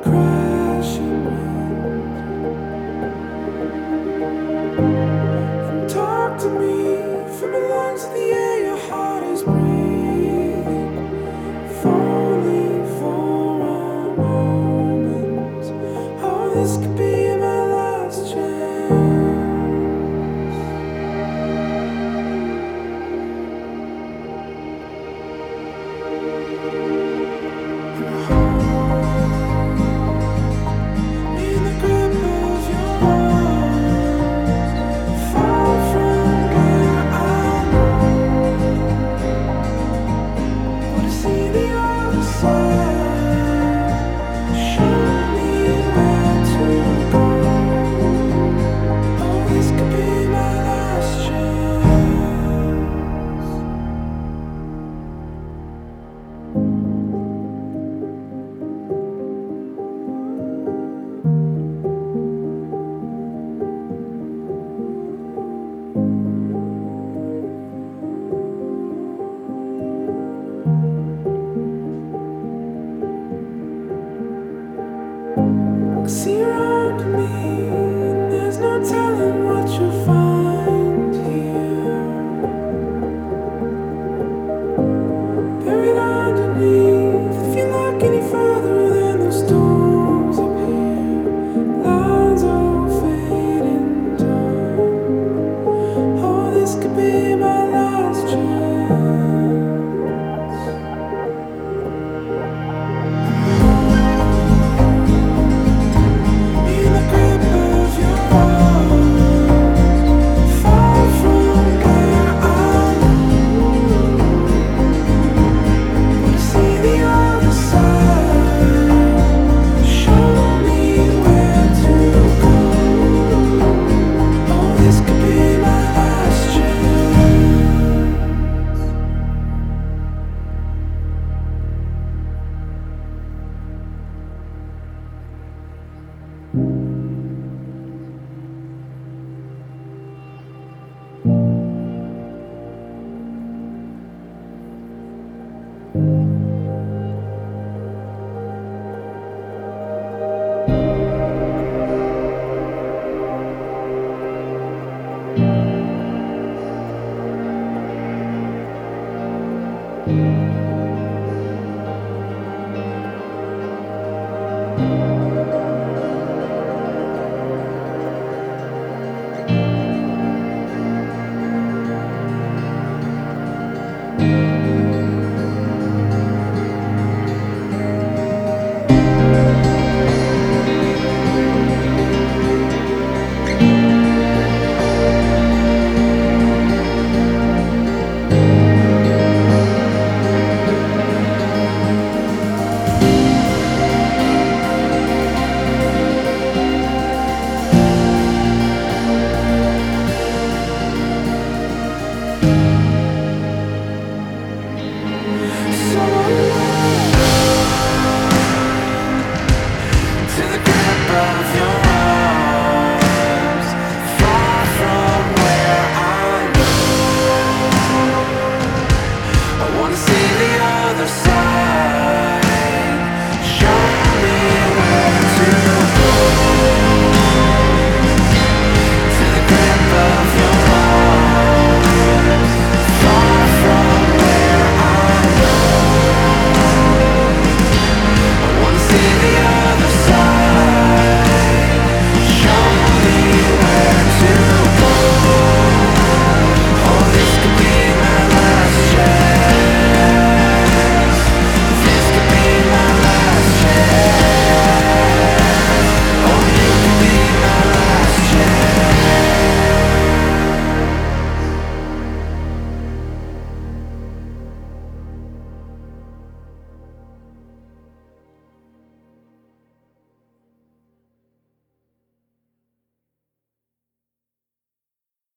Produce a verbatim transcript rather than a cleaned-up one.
crashing wind, and talk to me from the lungs of the air your heart is breathing. If only for a moment, oh, this could be my last chance. See around me, and there's no telling what you'll find here. Buried underneath, if you look any further than the storms up here, lines of fading time. Oh, this could be my last chance. Thank you.